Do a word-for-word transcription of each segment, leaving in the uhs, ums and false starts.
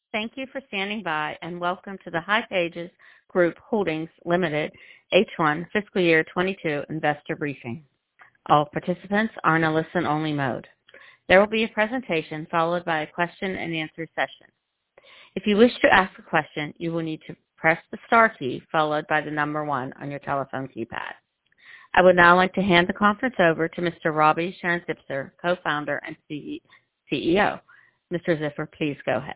Thank you for standing by, and welcome to the hipages Group Holdings Limited H one Fiscal Year twenty-two Investor Briefing. All participants are in a listen-only mode. There will be a presentation followed by a question-and-answer session. If you wish to ask a question, you will need to press the star key followed by the number one on your telephone keypad. I would now like to hand the conference over to Mister Roby Sharon-Zipser, co-founder and C E O. Mister Zipser, please go ahead.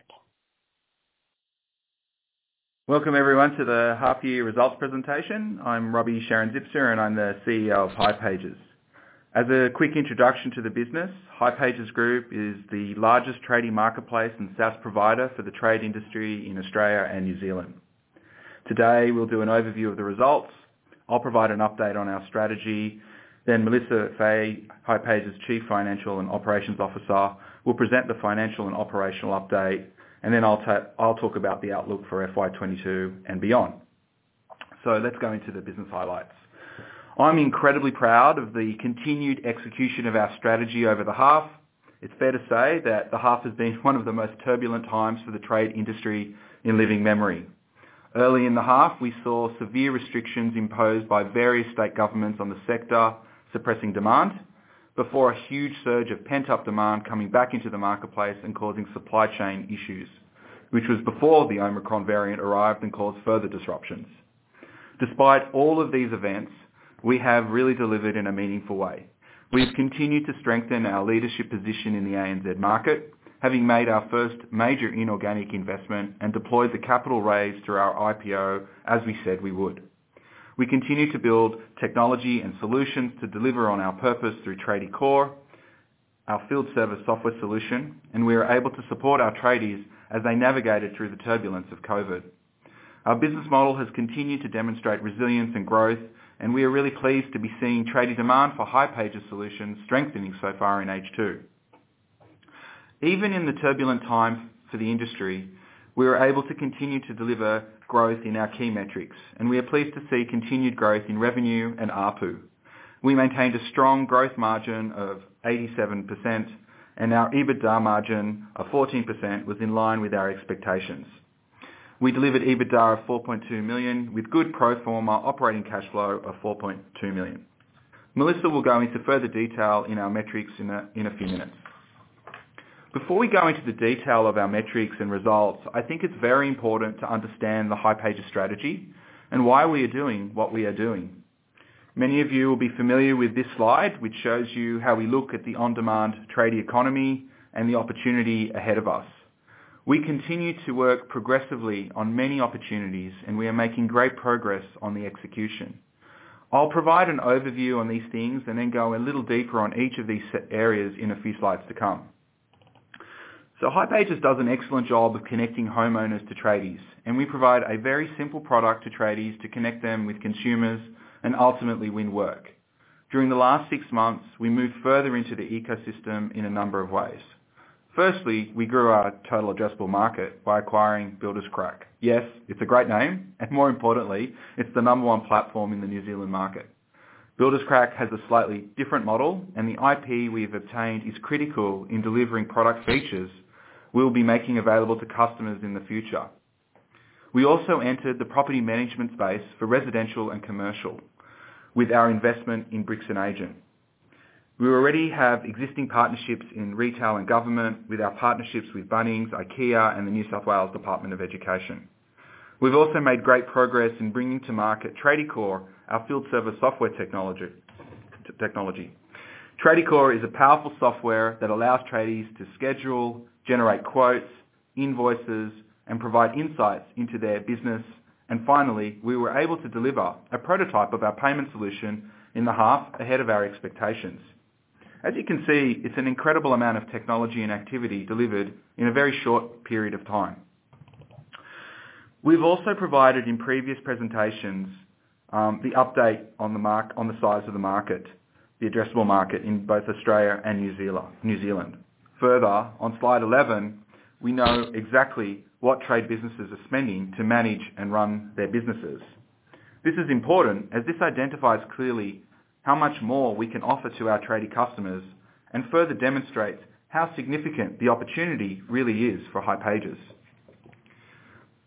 Welcome everyone to the half-year results presentation. I'm Roby Sharon-Zipser and I'm the C E O of hipages. As a quick introduction to the business, hipages Group is the largest trading marketplace and SaaS provider for the trade industry in Australia and New Zealand. Today we'll do an overview of the results. I'll provide an update on our strategy. Then Melissa Fahey, hipages Chief Financial and Operations Officer, will present the financial and operational update. And then I'll, ta- I'll talk about the outlook for F Y twenty-two and beyond. So let's go into the business highlights. I'm incredibly proud of the continued execution of our strategy over the half. It's fair to say that the half has been one of the most turbulent times for the trade industry in living memory. Early in the half, we saw severe restrictions imposed by various state governments on the sector, suppressing demand, before a huge surge of pent-up demand coming back into the marketplace and causing supply chain issues, which was before the Omicron variant arrived and caused further disruptions. Despite all of these events, we have really delivered in a meaningful way. We've continued to strengthen our leadership position in the A N Z market, having made our first major inorganic investment and deployed the capital raised through our I P O as we said we would. We continue to build technology and solutions to deliver on our purpose through Tradiecore, our field service software solution, and we are able to support our tradies as they navigated through the turbulence of COVID. Our business model has continued to demonstrate resilience and growth, and we are really pleased to be seeing tradie demand for hipages solutions strengthening so far in H two. Even in the turbulent time for the industry, we were able to continue to deliver growth in our key metrics, and we are pleased to see continued growth in revenue and A R P U. We maintained a strong growth margin of eighty-seven percent, and our EBITDA margin of fourteen percent was in line with our expectations. We delivered EBITDA of four point two million with good pro forma operating cash flow of four point two million. Melissa will go into further detail in our metrics in a, in a few minutes. Before we go into the detail of our metrics and results, I think it's very important to understand the hipages strategy and why we are doing what we are doing. Many of you will be familiar with this slide, which shows you how we look at the on-demand tradie economy and the opportunity ahead of us. We continue to work progressively on many opportunities, and we are making great progress on the execution. I'll provide an overview on these things and then go a little deeper on each of these areas in a few slides to come. So hipages does an excellent job of connecting homeowners to tradies, and we provide a very simple product to tradies to connect them with consumers and ultimately win work. During the last six months, we moved further into the ecosystem in a number of ways. Firstly, we grew our total addressable market by acquiring Builderscrack. Yes, it's a great name, and more importantly, it's the number one platform in the New Zealand market. Builderscrack has a slightly different model, and the I P we've obtained is critical in delivering product features we'll be making available to customers in the future. We also entered the property management space for residential and commercial with our investment in Bricks and Agent. We already have existing partnerships in retail and government with our partnerships with Bunnings, IKEA and the New South Wales Department of Education. We've also made great progress in bringing to market Tradiecore, our field service software technology. technology. Tradiecore is a powerful software that allows tradies to schedule, generate quotes, invoices, and provide insights into their business. And finally, we were able to deliver a prototype of our payment solution in the half ahead of our expectations. As you can see, it's an incredible amount of technology and activity delivered in a very short period of time. We've also provided in previous presentations um, the update on the, mark, on the size of the market, the addressable market in both Australia and New Zealand. New Zealand. Further, on slide eleven, we know exactly what trade businesses are spending to manage and run their businesses. This is important as this identifies clearly how much more we can offer to our tradie customers and further demonstrates how significant the opportunity really is for hipages.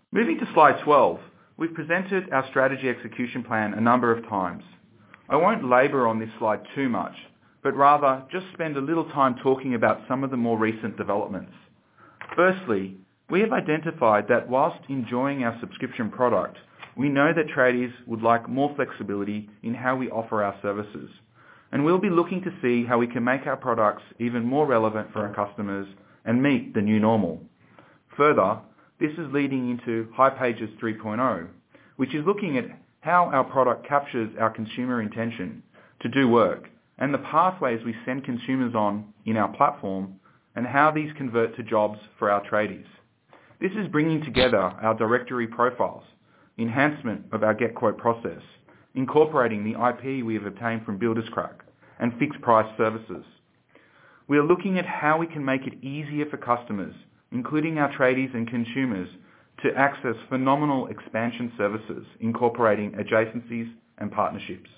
Moving to slide twelve, we've presented our strategy execution plan a number of times. I won't labour on this slide too much, but rather just spend a little time talking about some of the more recent developments. Firstly, we have identified that whilst enjoying our subscription product, we know that tradies would like more flexibility in how we offer our services, and we'll be looking to see how we can make our products even more relevant for our customers and meet the new normal. Further, this is leading into hipages three point oh, which is looking at how our product captures our consumer intention to do work and the pathways we send consumers on in our platform and how these convert to jobs for our tradies. This is bringing together our directory profiles, enhancement of our Get Quote process, incorporating the I P we have obtained from Builderscrack, and fixed price services. We are looking at how we can make it easier for customers, including our tradies and consumers, to access phenomenal expansion services, incorporating adjacencies and partnerships.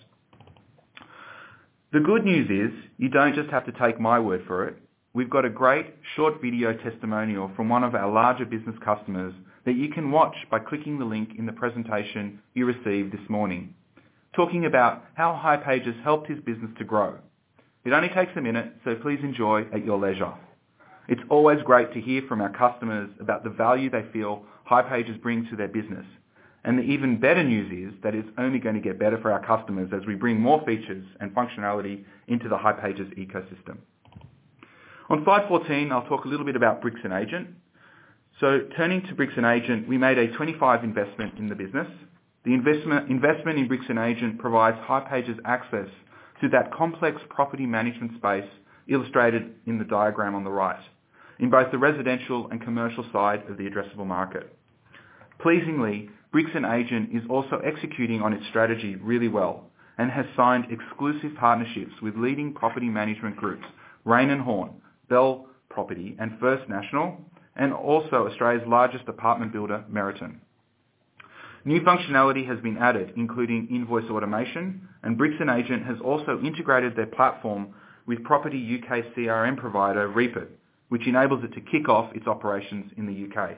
The good news is you don't just have to take my word for it. We've got a great short video testimonial from one of our larger business customers that you can watch by clicking the link in the presentation you received this morning, talking about how hipages helped his business to grow. It only takes a minute, so please enjoy at your leisure. It's always great to hear from our customers about the value they feel hipages bring to their business. And the even better news is that it's only going to get better for our customers as we bring more features and functionality into the hipages ecosystem. On slide fourteen, I'll talk a little bit about Bricks and Agent. So turning to Bricks and Agent, we made a twenty-five investment in the business. The investment, investment in Bricks and Agent provides hipages access to that complex property management space illustrated in the diagram on the right, in both the residential and commercial side of the addressable market. Pleasingly, Bricks and Agent is also executing on its strategy really well and has signed exclusive partnerships with leading property management groups, Rain and Horn, Bell Property and First National, and also Australia's largest apartment builder, Meriton. New functionality has been added, including invoice automation, and Bricks and Agent has also integrated their platform with property U K C R M provider Reapit, which enables it to kick off its operations in the U K.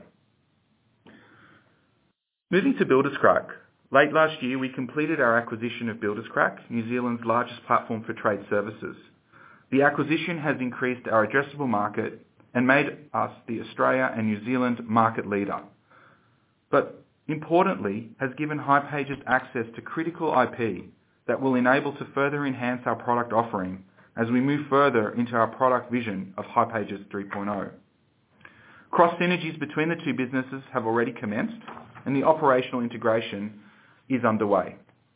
Moving to Builderscrack. Late last year, we completed our acquisition of Builderscrack, New Zealand's largest platform for trade services. The acquisition has increased our addressable market and made us the Australia and New Zealand market leader. But importantly, has given hipages access to critical I P that will enable to further enhance our product offering as we move further into our product vision of hipages three point oh. Cross synergies between the two businesses have already commenced, and the operational integration is underway.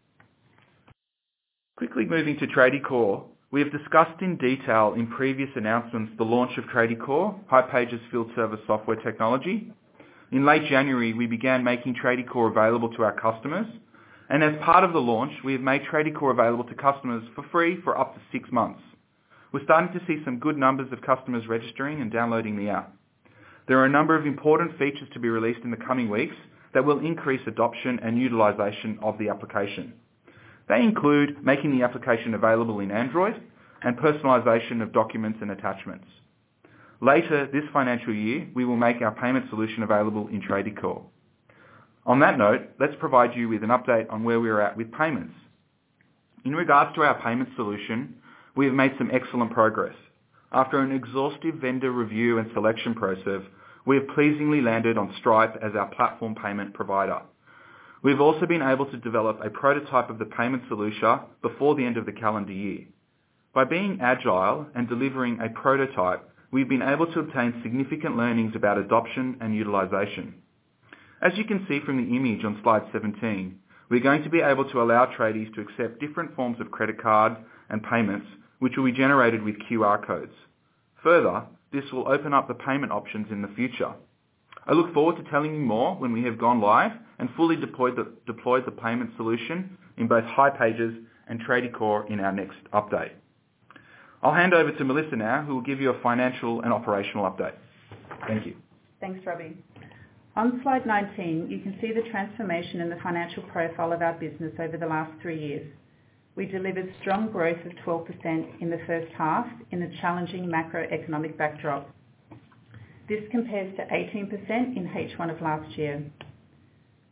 Quickly moving to Tradiecore, we have discussed in detail in previous announcements the launch of Tradiecore, hipages field service software technology. In late January, we began making Tradiecore available to our customers, and as part of the launch, we have made Tradiecore available to customers for free for up to six months. We're starting to see some good numbers of customers registering and downloading the app. There are a number of important features to be released in the coming weeks that will increase adoption and utilisation of the application. They include making the application available in Android and personalisation of documents and attachments. Later this financial year, we will make our payment solution available in Tradiecore. On that note, let's provide you with an update on where we are at with payments. In regards to our payment solution, we have made some excellent progress. After an exhaustive vendor review and selection process, we have pleasingly landed on Stripe as our platform payment provider. We've also been able to develop a prototype of the payment solution before the end of the calendar year. By being agile and delivering a prototype, we've been able to obtain significant learnings about adoption and utilisation. As you can see from the image on slide seventeen, we're going to be able to allow tradies to accept different forms of credit card and payments, which will be generated with Q R codes. Further, this will open up the payment options in the future. I look forward to telling you more when we have gone live and fully deployed the, deployed the payment solution in both hipages and Tradiecore in our next update. I'll hand over to Melissa now, who will give you a financial and operational update. Thank you. Thanks, Robbie. On slide nineteen, you can see the transformation in the financial profile of our business over the last three years. We delivered strong growth of twelve percent in the first half in a challenging macroeconomic backdrop. This compares to eighteen percent in H one of last year.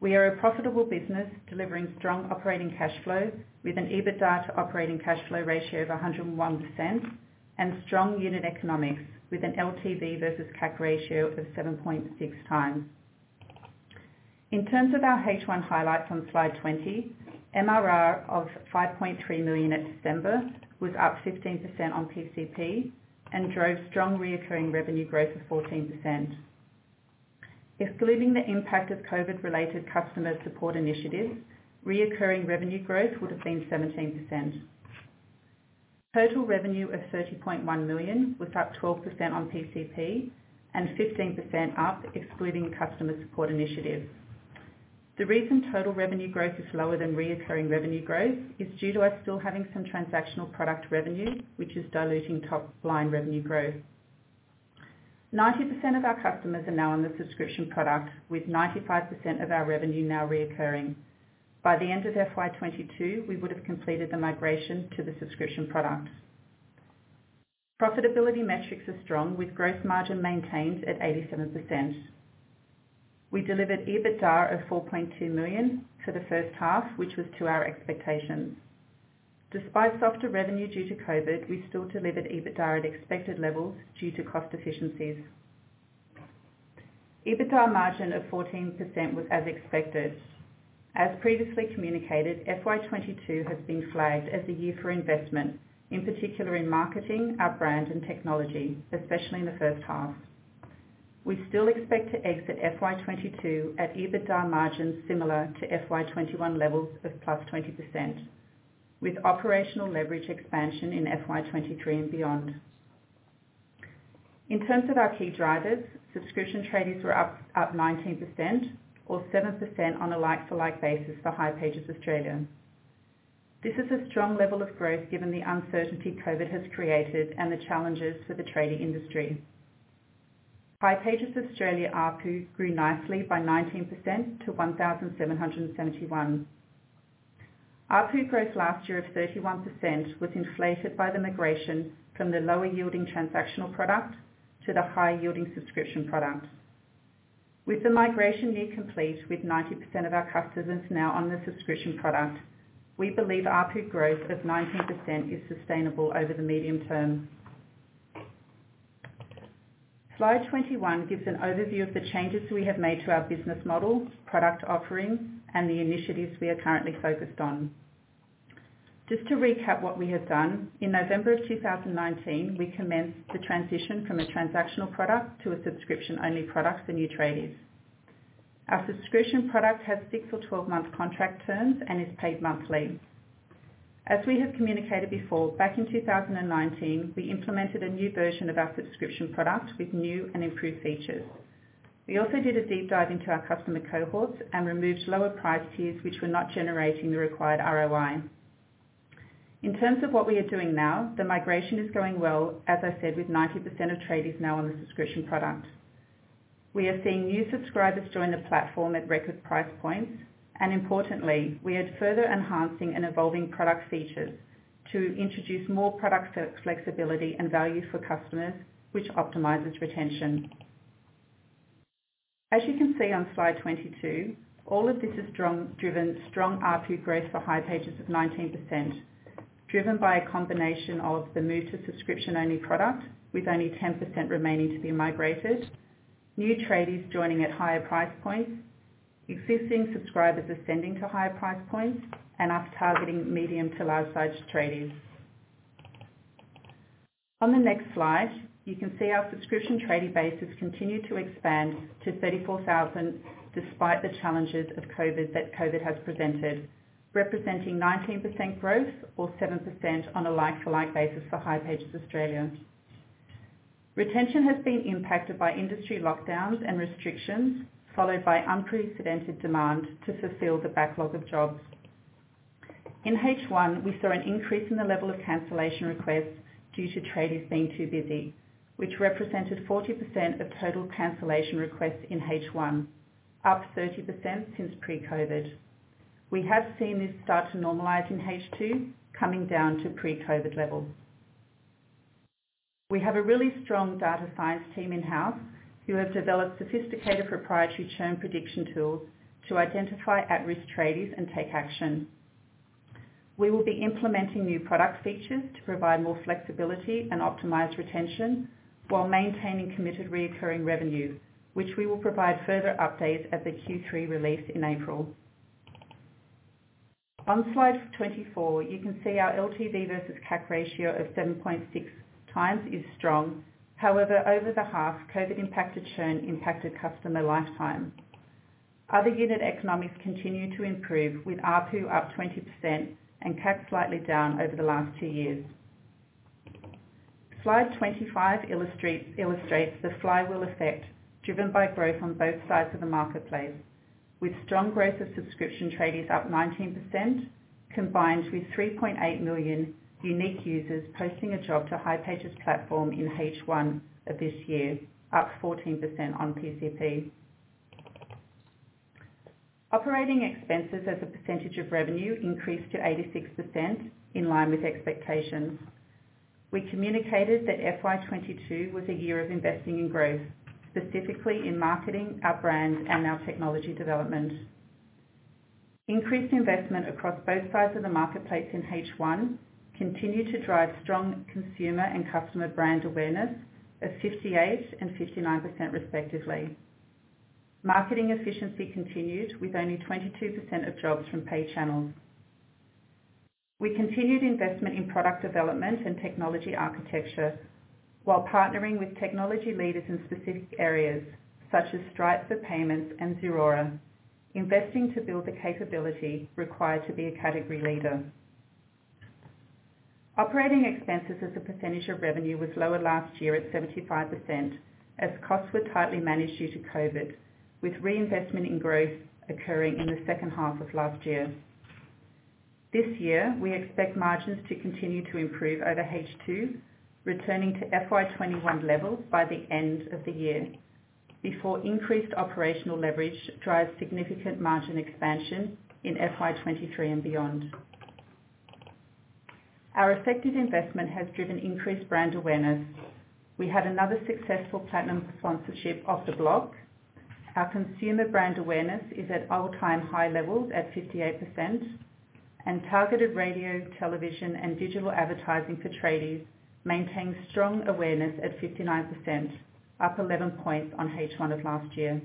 We are a profitable business delivering strong operating cash flow with an EBITDA to operating cash flow ratio of one hundred one percent and strong unit economics with an L T V versus C A C ratio of seven point six times. In terms of our H one highlights on slide twenty, M R R of five point three million at December was up fifteen percent on P C P and drove strong reoccurring revenue growth of fourteen percent. Excluding the impact of COVID-related customer support initiatives, reoccurring revenue growth would have been seventeen percent. Total revenue of thirty point one million was up twelve percent on P C P and fifteen percent up excluding customer support initiatives. The reason total revenue growth is lower than reoccurring revenue growth is due to us still having some transactional product revenue, which is diluting top-line revenue growth. ninety percent of our customers are now on the subscription product, with ninety-five percent of our revenue now reoccurring. By the end of F Y twenty-two, we would have completed the migration to the subscription product. Profitability metrics are strong, with gross margin maintained at eighty-seven percent. We delivered EBITDA of four point two million for the first half, which was to our expectations. Despite softer revenue due to COVID, we still delivered EBITDA at expected levels due to cost efficiencies. EBITDA margin of fourteen percent was as expected. As previously communicated, F Y twenty-two has been flagged as a year for investment, in particular in marketing, our brand and technology, especially in the first half. We still expect to exit F Y twenty-two at EBITDA margins similar to F Y twenty-one levels of plus twenty percent, with operational leverage expansion in F Y twenty-three and beyond. In terms of our key drivers, subscription tradies were up, up nineteen percent, or seven percent on a like-for-like basis for hipages Australia. This is a strong level of growth given the uncertainty COVID has created and the challenges for the tradie industry. hipages Australia A R P U grew nicely by nineteen percent to one thousand seven hundred seventy-one. A R P U growth last year of thirty-one percent was inflated by the migration from the lower yielding transactional product to the high yielding subscription product. With the migration near complete, with ninety percent of our customers now on the subscription product, we believe A R P U growth of nineteen percent is sustainable over the medium term. Slide twenty-one gives an overview of the changes we have made to our business model, product offerings, and the initiatives we are currently focused on. Just to recap what we have done, in November of two thousand nineteen, we commenced the transition from a transactional product to a subscription-only product for new tradies. Our subscription product has six or twelve month contract terms and is paid monthly. As we have communicated before, back in two thousand nineteen, we implemented a new version of our subscription product with new and improved features. We also did a deep dive into our customer cohorts and removed lower price tiers which were not generating the required R O I. In terms of what we are doing now, the migration is going well, as I said, with ninety percent of tradies now on the subscription product. We are seeing new subscribers join the platform at record price points, and importantly, we are further enhancing and evolving product features to introduce more product flexibility and value for customers, which optimizes retention. As you can see on slide twenty-two, all of this has strong, driven strong A R P U growth for hipages of nineteen percent, driven by a combination of the move to subscription-only product, with only ten percent remaining to be migrated, new tradies joining at higher price points, existing subscribers ascending to higher price points, and us targeting medium to large-sized tradies. On the next slide, you can see our subscription tradie base has continued to expand to thirty-four thousand despite the challenges of COVID that COVID has presented, representing nineteen percent growth or seven percent on a like-for-like basis for hipages Australia. Retention has been impacted by industry lockdowns and restrictions, followed by unprecedented demand to fulfill the backlog of jobs. In H one, we saw an increase in the level of cancellation requests due to tradies being too busy, which represented forty percent of total cancellation requests in H one, up thirty percent since pre-COVID. We have seen this start to normalise in H two, coming down to pre-COVID levels. We have a really strong data science team in-house who have developed sophisticated proprietary churn prediction tools to identify at-risk tradies and take action. We will be implementing new product features to provide more flexibility and optimize retention while maintaining committed recurring revenue, which we will provide further updates at the Q three release in April. On slide twenty-four, you can see our L T V versus C A C ratio of seven point six times is strong. However, over the half, COVID-impacted churn impacted customer lifetime. Other unit economics continue to improve, with A R P U up twenty percent and C A C slightly down over the last two years. Slide twenty-five illustrates, illustrates the flywheel effect driven by growth on both sides of the marketplace, with strong growth of subscription tradies up nineteen percent, combined with three point eight million unique users posting a job to hipages platform in H one of this year, up fourteen percent on P C P. Operating expenses as a percentage of revenue increased to eighty-six percent, in line with expectations. We communicated that F Y twenty-two was a year of investing in growth, specifically in marketing, our brand, and our technology development. Increased investment across both sides of the marketplace in H one continued to drive strong consumer and customer brand awareness of fifty-eight and fifty-nine percent respectively. Marketing efficiency continued, with only twenty-two percent of jobs from paid channels. We continued investment in product development and technology architecture, while partnering with technology leaders in specific areas, such as Stripe for payments and Xerora, investing to build the capability required to be a category leader. Operating expenses as a percentage of revenue was lower last year at seventy-five percent, as costs were tightly managed due to COVID, with reinvestment in growth occurring in the second half of last year. This year, we expect margins to continue to improve over H two, returning to F Y twenty-one levels by the end of the year, before increased operational leverage drives significant margin expansion in F Y twenty-three and beyond. Our effective investment has driven increased brand awareness. We had another successful platinum sponsorship off the block. Our consumer brand awareness is at all-time high levels at fifty-eight percent, and targeted radio, television, and digital advertising for tradies maintains strong awareness at fifty-nine percent, up eleven points on H one of last year.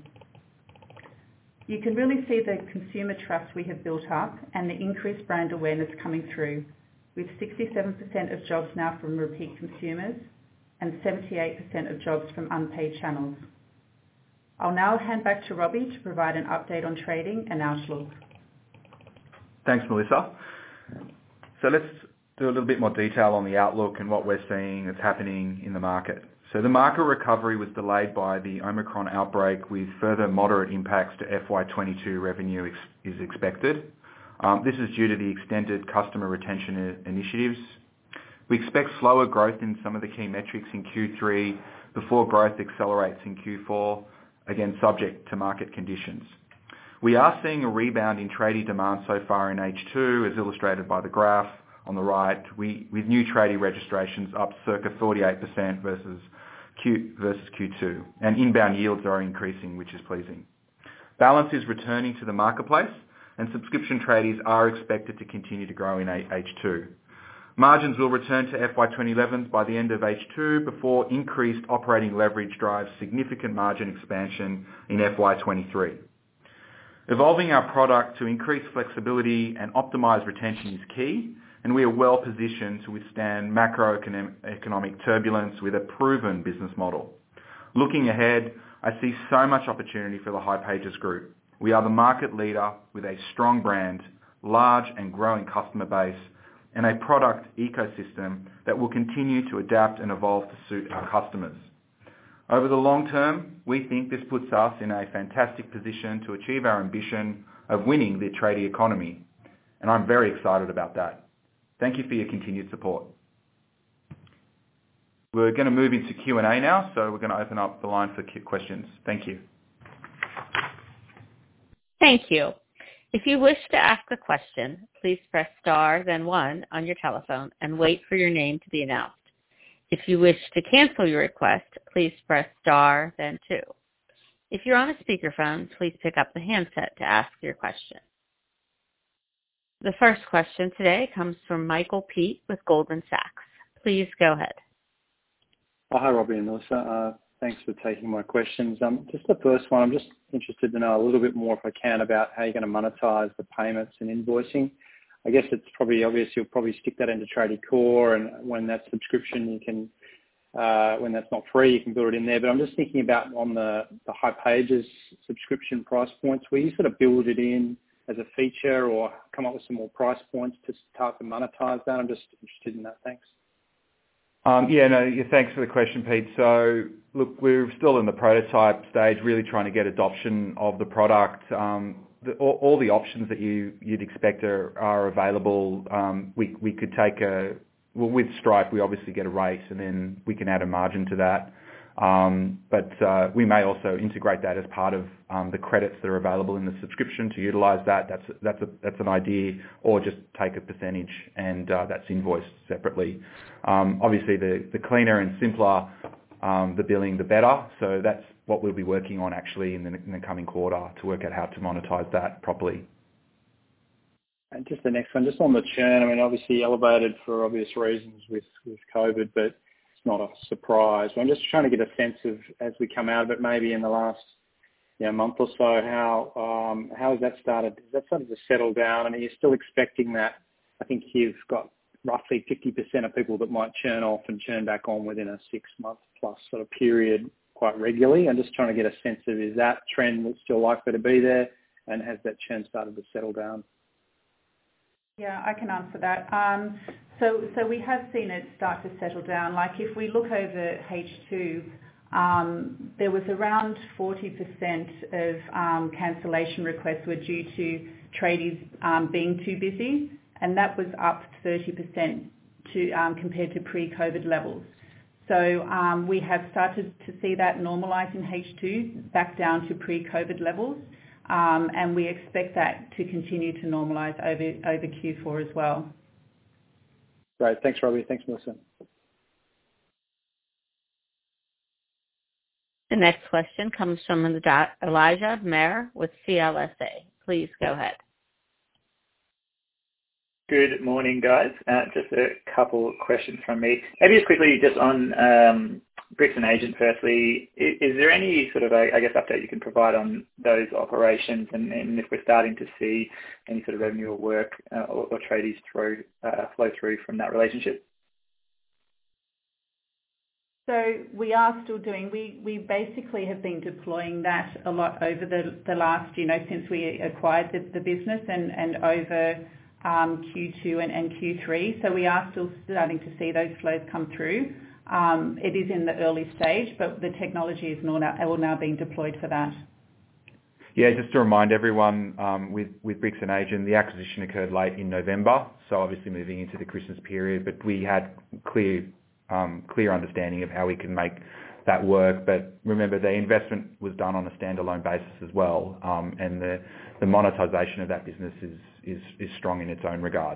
You can really see the consumer trust we have built up and the increased brand awareness coming through, with sixty-seven percent of jobs now from repeat consumers and seventy-eight percent of jobs from unpaid channels. I'll now hand back to Robbie to provide an update on trading and outlook. Thanks, Melissa. So let's do a little bit more detail on the outlook and what we're seeing that's happening in the market. So the market recovery was delayed by the Omicron outbreak, with further moderate impacts to F Y twenty-two revenue ex- is expected. Um, this is due to the extended customer retention initiatives. We expect slower growth in some of the key metrics in Q three before growth accelerates in Q four, again subject to market conditions. We are seeing a rebound in tradie demand so far in H two, as illustrated by the graph on the right, we, with new tradie registrations up circa forty-eight percent versus Q, versus Q two, and inbound yields are increasing, which is pleasing. Balance is returning to the marketplace, and subscription tradies are expected to continue to grow in H two. Margins will return to F Y twenty eleven by the end of H two before increased operating leverage drives significant margin expansion in F Y twenty-three. Evolving our product to increase flexibility and optimize retention is key, and we are well positioned to withstand macroeconomic turbulence with a proven business model. Looking ahead, I see so much opportunity for the hipages Group. We are the market leader with a strong brand, large and growing customer base, and a product ecosystem that will continue to adapt and evolve to suit our customers. Over the long term, we think this puts us in a fantastic position to achieve our ambition of winning the tradie economy, and I'm very excited about that. Thank you for your continued support. We're going to move into Q and A now, so we're going to open up the line for questions. Thank you. Thank you. If you wish to ask a question, please press star, then one on your telephone and wait for your name to be announced. If you wish to cancel your request, please press star, then two. If you're on a speakerphone, please pick up the handset to ask your question. The first question today comes from Michael Peet with Goldman Sachs. Please go ahead. Oh, hi, Robbie and Melissa. Uh, thanks for taking my questions. Um, just the first one, I'm just interested to know a little bit more, if I can, about how you're going to monetize the payments and invoicing. I guess it's probably obvious you'll probably stick that into Tradie Core, and when that subscription, you can, uh, when that's not free, you can build it in there. But I'm just thinking about on the, the hipages subscription price points, where you sort of build it in as a feature or come up with some more price points to start to monetize that. I'm just interested in that. Thanks. Um, yeah, no, yeah, thanks for the question, Pete. So, look, we're still in the prototype stage, really trying to get adoption of the product. Um, the, all, all the options that you, you'd expect are, are available. Um, we, we could take a, well, with Stripe, we obviously get a rate, and then we can add a margin to that. Um, but uh, we may also integrate that as part of um, the credits that are available in the subscription to utilise that. That's that's a, that's an idea, or just take a percentage and uh, that's invoiced separately. Um, obviously, the, the cleaner and simpler um, the billing, the better. So that's what we'll be working on actually in the, in the coming quarter to work out how to monetize that properly. And just the next one, just on the churn. I mean, obviously elevated for obvious reasons with with COVID, but not a surprise. I'm just trying to get a sense of, as we come out of it, maybe in the last you know, month or so, how um, how has that started? Has that started to settle down? And are you still expecting that? I think you've got roughly fifty percent of people that might churn off and churn back on within a six-month plus sort of period quite regularly. I'm just trying to get a sense of, is that trend that's still likely to be there, and has that churn started to settle down? Yeah, I can answer that. Um, so, so we have seen it start to settle down. Like if we look over H two, um, there was around forty percent of um, cancellation requests were due to tradies um, being too busy, and that was up thirty percent to um, compared to pre-COVID levels. So um, we have started to see that normalise in H two, back down to pre-COVID levels. Um, and we expect that to continue to normalise over, over Q four as well. Great. Thanks, Robbie. Thanks, Melissa. The next question comes from Elijah Mayer with C L S A. Please go ahead. Good morning, guys. Uh, just a couple of questions from me. Maybe just quickly, just on um, Bricks and Agent firstly, is, is there any sort of, I guess, update you can provide on those operations, and, and if we're starting to see any sort of revenue or work uh, or, or tradies through, uh, flow through from that relationship? So we are still doing, we, we basically have been deploying that a lot over the, the last, you know, since we acquired the, the business and, and over um, Q two and, and Q three. So we are still starting to see those flows come through. Um, it is in the early stage, but the technology is all now, all now being deployed for that. Yeah, just to remind everyone, um, with, with Bricks and Agent, the acquisition occurred late in November, so obviously moving into the Christmas period, but we had clear um, clear understanding of how we can make that work. But remember, the investment was done on a standalone basis as well, um, and the, the monetization of that business is, is, is strong in its own regard.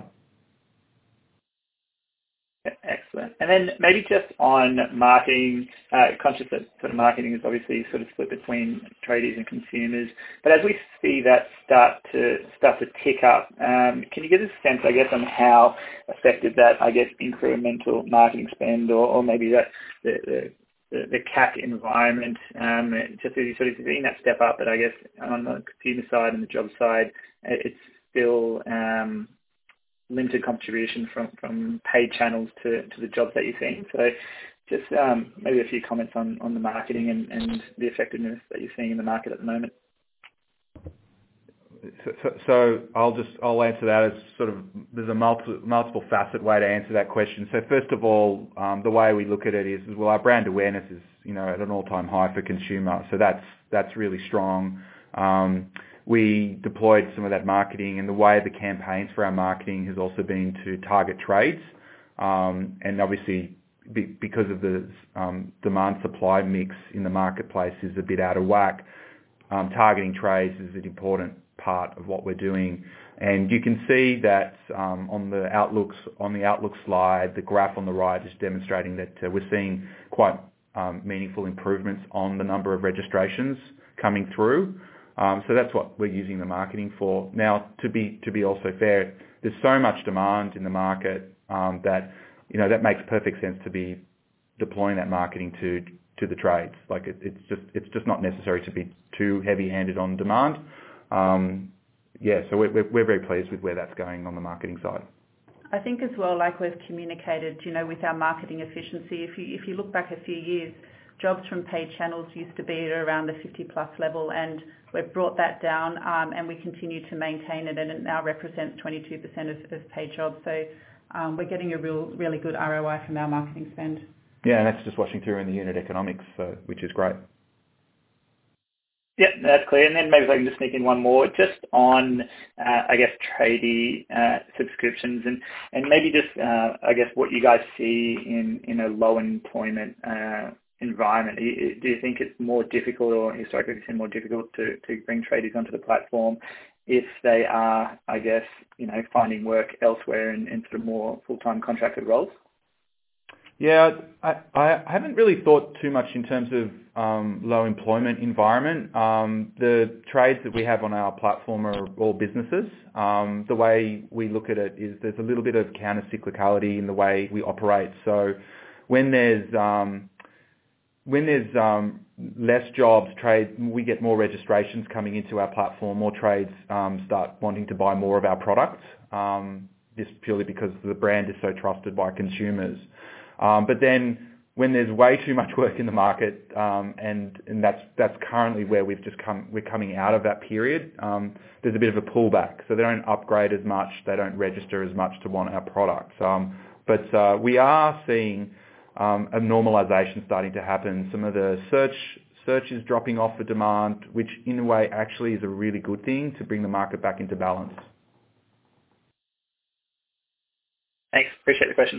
Excellent. And then maybe just on marketing, uh, conscious that sort of marketing is obviously sort of split between tradies and consumers, but as we see that start to start to tick up, um, can you give us a sense, I guess, on how effective that, I guess, incremental marketing spend, or, or maybe that the, the the, the C A C environment, um, just as you sort of seeing that step up, but I guess on the consumer side and the job side, it's still um, limited contribution from, from paid channels to, to the jobs that you're seeing. So just um, maybe a few comments on, on the marketing and, and the effectiveness that you're seeing in the market at the moment. So, so, so I'll just I'll answer that as sort of there's a multiple multiple facet way to answer that question. So first of all, um, the way we look at it is, is well, our brand awareness is you know at an all-time high for consumer, so that's that's really strong. Um, we deployed some of that marketing, and the way the campaigns for our marketing has also been to target trades, um, and obviously be, because of the um, demand-supply mix in the marketplace is a bit out of whack. Um, targeting trades is an important part of what we're doing, and you can see that um, on the outlooks on the outlook slide, the graph on the right is demonstrating that uh, we're seeing quite um, meaningful improvements on the number of registrations coming through. Um, so that's what we're using the marketing for. Now, to be to be also fair, there's so much demand in the market um, that, you know, that makes perfect sense to be deploying that marketing to to the trades. Like it, it's just it's just not necessary to be too heavy-handed on demand. Um, yeah, so we're, we're we're very pleased with where that's going on the marketing side. I think as well, like we've communicated, you know, with our marketing efficiency, if you if you look back a few years, jobs from paid channels used to be at around the fifty plus level, and we've brought that down um, and we continue to maintain it, and it now represents twenty-two percent of, of paid jobs. So um, we're getting a real, really good R O I from our marketing spend. Yeah, and that's just washing through in the unit economics, so, which is great. Yeah, that's clear. And then maybe if I can just sneak in one more, just on, uh, I guess, tradie uh, subscriptions and, and maybe just, uh, I guess, what you guys see in, in a low employment uh, environment. Do you think it's more difficult, or historically it's been more difficult to, to bring tradies onto the platform if they are, I guess, you know, finding work elsewhere in, in sort of more full-time contracted roles? Yeah, I, I haven't really thought too much in terms of um, low employment environment. Um, the trades that we have on our platform are all businesses. Um, the way we look at it is there's a little bit of counter-cyclicality in the way we operate. So when there's um, when there's um, less jobs, trade, we get more registrations coming into our platform. More trades um, start wanting to buy more of our products. Um, just purely because the brand is so trusted by consumers. Um, but then when there's way too much work in the market, um, and, and that's that's currently where we've just come, we're coming out of that period, um, there's a bit of a pullback. So they don't upgrade as much, they don't register as much to want our products. Um, but uh, we are seeing um, a normalisation starting to happen. Some of the search search is dropping off for demand, which in a way actually is a really good thing to bring the market back into balance. Thanks. Appreciate the question.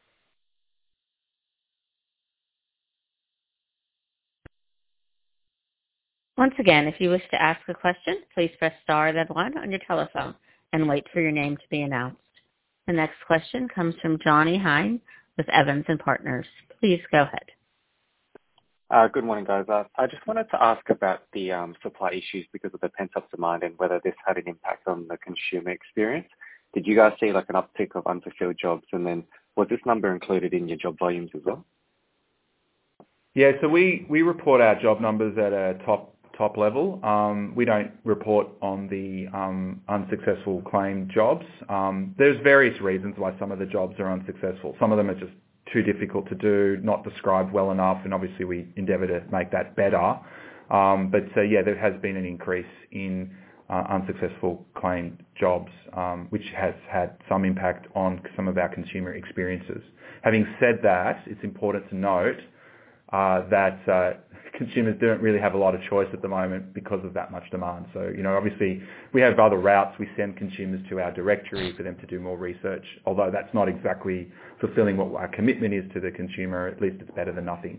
Once again, if you wish to ask a question, please press star then one on your telephone and wait for your name to be announced. The next question comes from Johnny Hine with Evans and Partners. Please go ahead. Uh, good morning, guys. Uh, I just wanted to ask about the um, supply issues because of the pent-up demand and whether this had an impact on the consumer experience. Did you guys see like an uptick of unfulfilled jobs, and then was this number included in your job volumes as well? Yeah, so we, we report our job numbers at a top top level. Um, we don't report on the um, unsuccessful claim jobs. Um, there's various reasons why some of the jobs are unsuccessful. Some of them are just too difficult to do, not described well enough, and obviously we endeavour to make that better. Um, but uh, yeah, there has been an increase in uh, unsuccessful claim jobs, um, which has had some impact on some of our consumer experiences. Having said that, it's important to note uh, that uh, consumers don't really have a lot of choice at the moment because of that much demand. So, you know, obviously we have other routes. We send consumers to our directory for them to do more research, although that's not exactly fulfilling what our commitment is to the consumer. At least it's better than nothing.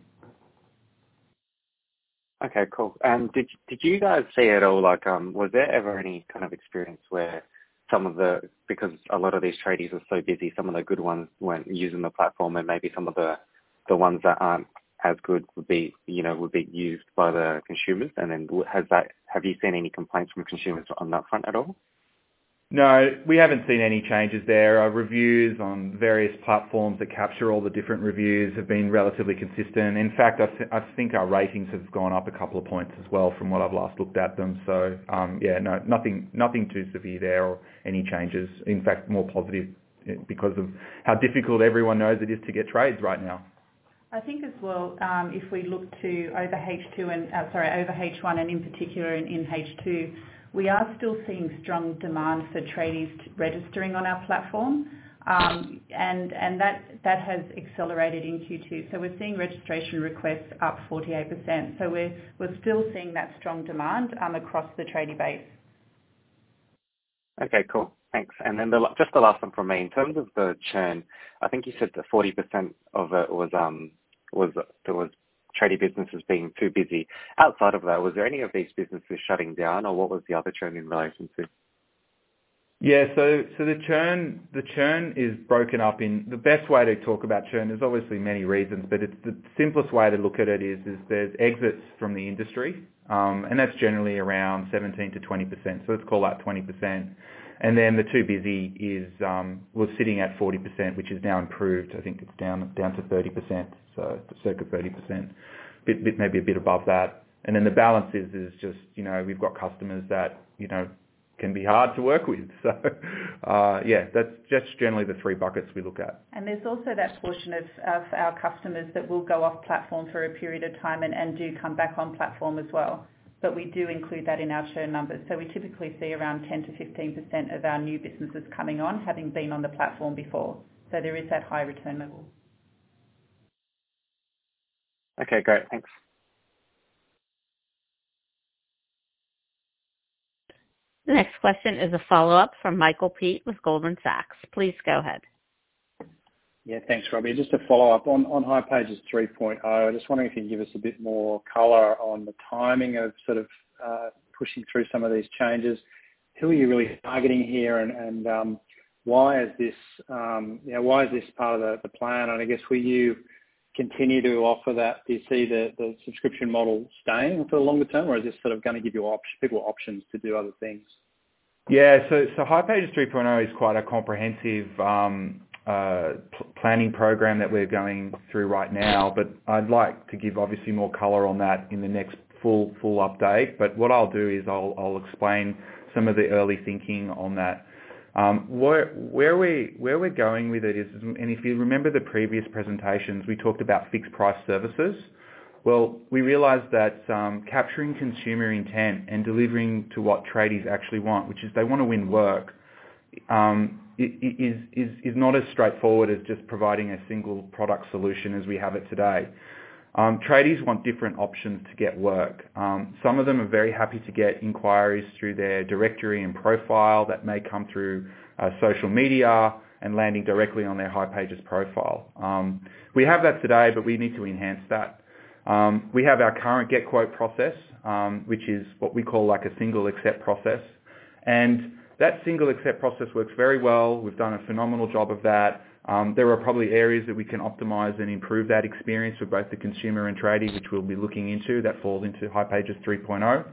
Okay, cool. And did did you guys see at all, like, um, was there ever any kind of experience where some of the, because a lot of these tradies are so busy, some of the good ones weren't using the platform, and maybe some of the, the ones that aren't as good would be, you know, would be used by the consumers? And then has that, have you seen any complaints from consumers on that front at all? No, we haven't seen any changes there. Our reviews on various platforms that capture all the different reviews have been relatively consistent. In fact, I, th- I think our ratings have gone up a couple of points as well from what I've last looked at them. So, um, yeah, no, nothing, nothing too severe there or any changes. In fact, more positive because of how difficult everyone knows it is to get trades right now. I think as well, um, if we look to over H two and uh, sorry over H one and in particular in, in H two, we are still seeing strong demand for tradies registering on our platform, um, and and that that has accelerated in Q two. So we're seeing registration requests up forty-eight percent. So we're we're still seeing that strong demand um, across the tradie base. Okay, cool. Thanks. And then the, just the last one from me. In terms of the churn, I think you said that forty percent of it was um was there was tradie businesses being too busy. Outside of that, was there any of these businesses shutting down, or what was the other churn in relation to? Yeah, so so the churn the churn is broken up in the best way to talk about churn. There's obviously many reasons, but it's the simplest way to look at it is is there's exits from the industry, um, and that's generally around seventeen to twenty percent. So let's call that twenty percent. And then the too busy is um, was sitting at forty percent, which is now improved. I think it's down down to thirty percent, so circa thirty percent, bit, bit maybe a bit above that. And then the balance is is just you know we've got customers that you know. can be hard to work with. So, uh, yeah, that's just generally the three buckets we look at. And there's also that portion of, of our customers that will go off platform for a period of time and, and do come back on platform as well. But we do include that in our churn numbers. So we typically see around ten to fifteen percent of our new businesses coming on having been on the platform before. So there is that high return level. Okay, great. Thanks. The next question is a follow-up from Michael Peet with Goldman Sachs. Please go ahead. Yeah, thanks, Robbie. Just to follow up on, on hipages three point oh, I'm just wondering if you can give us a bit more colour on the timing of sort of uh, pushing through some of these changes. Who are you really targeting here, and, and um, why is this, um, you know, why is this part of the, the plan? And I guess will you continue to offer that? Do you see the, the subscription model staying for the longer term, or is this sort of going to give you op- people options to do other things? Yeah, so so hipages three point oh is quite a comprehensive um, uh, p- planning program that we're going through right now, but I'd like to give obviously more colour on that in the next full full update. But what I'll do is I'll, I'll explain some of the early thinking on that. Um, where, where, we, where we're going with it is, and if you remember the previous presentations, we talked about fixed price services. Well, we realised that um, capturing consumer intent and delivering to what tradies actually want, which is they want to win work, um, is, is, is not as straightforward as just providing a single product solution as we have it today. Um, tradies want different options to get work. Um, some of them are very happy to get inquiries through their directory and profile that may come through uh, social media and landing directly on their hipages profile. Um, we have that today, but we need to enhance that. Um, we have our current get quote process, um, which is what we call like a single accept process. And that single accept process works very well. We've done a phenomenal job of that. Um, there are probably areas that we can optimize and improve that experience for both the consumer and tradie, which we'll be looking into. That falls into hipages three point oh.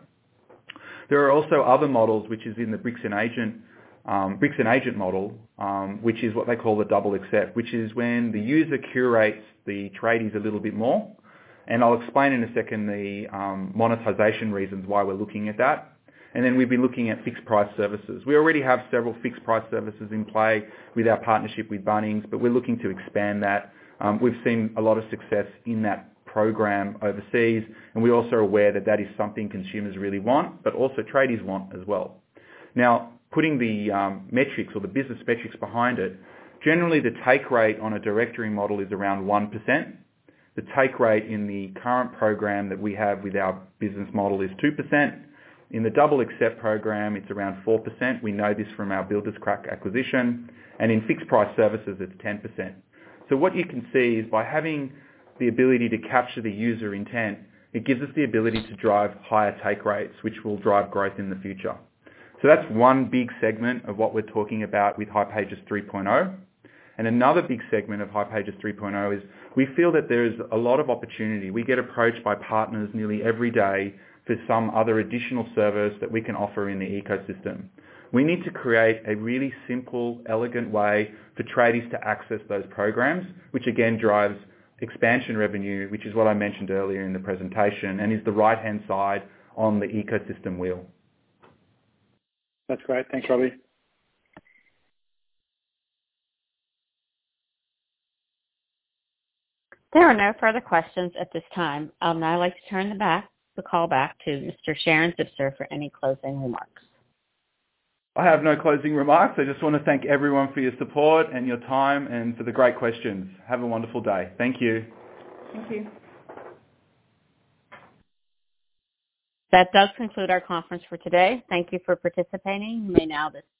There are also other models, which is in the bricks and agent um, bricks and agent model, um, which is what they call the double accept, which is when the user curates the tradies a little bit more. And I'll explain in a second the um, monetization reasons why we're looking at that. And then we've been looking at fixed price services. We already have several fixed price services in play with our partnership with Bunnings, but we're looking to expand that. Um, we've seen a lot of success in that program overseas, and we're also aware that that is something consumers really want, but also tradies want as well. Now, putting the um, metrics or the business metrics behind it, generally the take rate on a directory model is around one percent. The take rate in the current program that we have with our business model is two percent. In the double accept program, it's around four percent. We know this from our Builderscrack acquisition. And in fixed price services, it's ten percent. So what you can see is by having the ability to capture the user intent, it gives us the ability to drive higher take rates, which will drive growth in the future. So that's one big segment of what we're talking about with hipages three point oh. And another big segment of hipages three point oh is we feel that there is a lot of opportunity. We get approached by partners nearly every day for some other additional service that we can offer in the ecosystem. We need to create a really simple, elegant way for tradies to access those programs, which again drives expansion revenue, which is what I mentioned earlier in the presentation, and is the right-hand side on the ecosystem wheel. That's great. Thanks, Robbie. There are no further questions at this time. I'll now like to turn the back the call back to Mister Sharon Zipser for any closing remarks. I have no closing remarks. I just want to thank everyone for your support and your time and for the great questions. Have a wonderful day. Thank you. Thank you. That does conclude our conference for today. Thank you for participating. You may now disconnect.